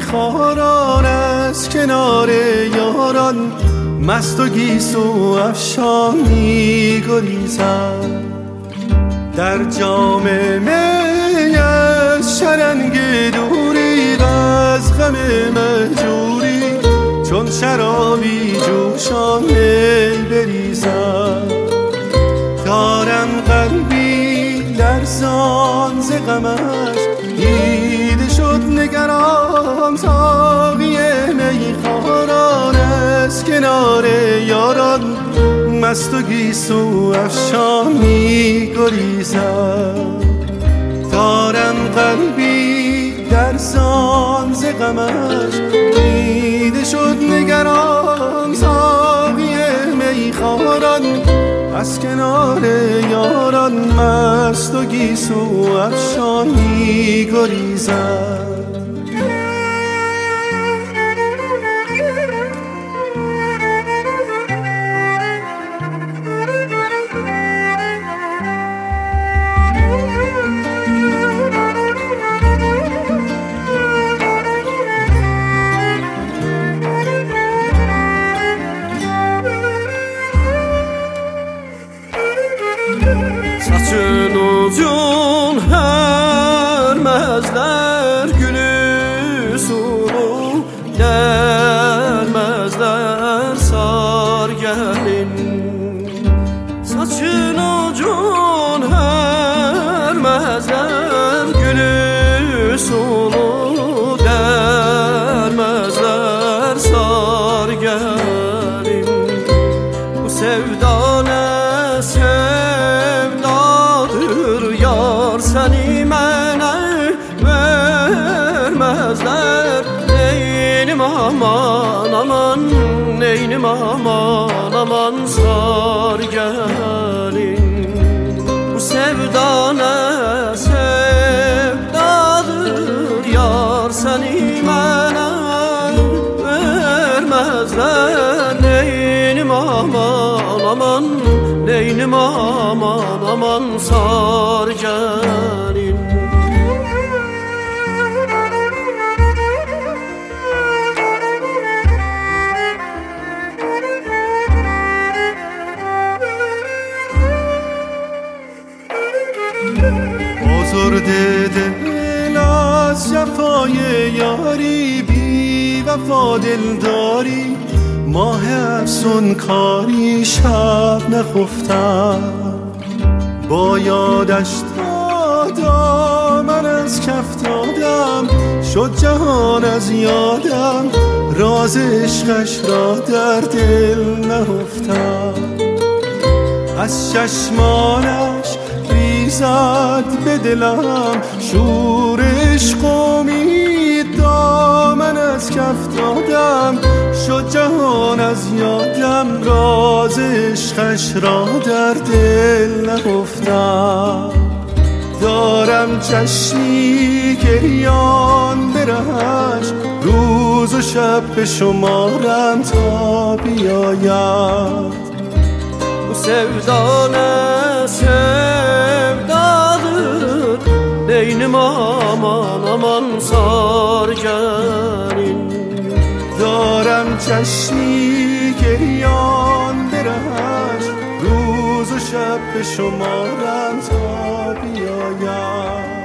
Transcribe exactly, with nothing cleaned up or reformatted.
میخواران از کنار یاران مست و گیسو افشان میگریزد. در جام می از شرنگ دوری و از غم مهجوری چون شرابی جوشان می بریزد. دارم قلبی لرزان ز غمش دیده شد نگران ساقی میخواران از کنار یاران مست و گیسو افشان میگریزد. دارم قلبی لرزان ز غمش دیده شد نگران ساقی میخواران از کنار یاران مست و گیسو افشان میگریزد. Saçın uzun hermezler gülü sulu dermezler sar gelin. Saçın uzun hermezler gülü sulu dermezler sar gelin. Bu sevda ne sevdadır yar seni mənə vermezler. Neynim aman aman neynim aman aman sar gelin. Bu sevda ne sevdadır yar seni mənə vermezler. Neynim aman aman neynim aman aman sar gelin. آزرده دل از جفای یاری بی وفا دلداری ماه افسون کاری شب نخفتم. با یادش دادم من از کف دادم شد جهان از یادم راز عشقش را در دل نهفتم. از چشمانش ریزد به دلم شور عشق امید دامن از کف دادم شد جهان از یادم راز عشقش را در دل نهفتم. دارم چشمی گریان برهش روز و شب به شمارم تا بیاید. Bu sevda ne sevdadır neynim aman aman sar gelin. دارم چشمی گریان برهش روز و شب به شمارم تا بیاید.